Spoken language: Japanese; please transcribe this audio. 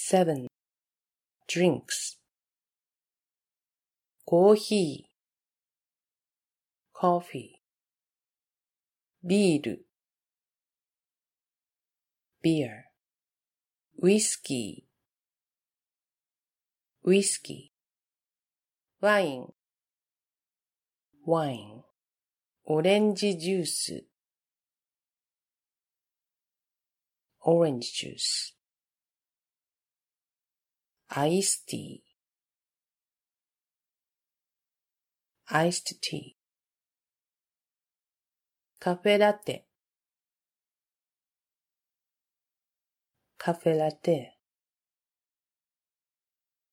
7. Drinks. コーヒー coffee. ビール beer. ウイスキー whiskey. ワイン wine. オレンジジュース orange juice. アイスティー iced tea. カフェラテ カフェラテ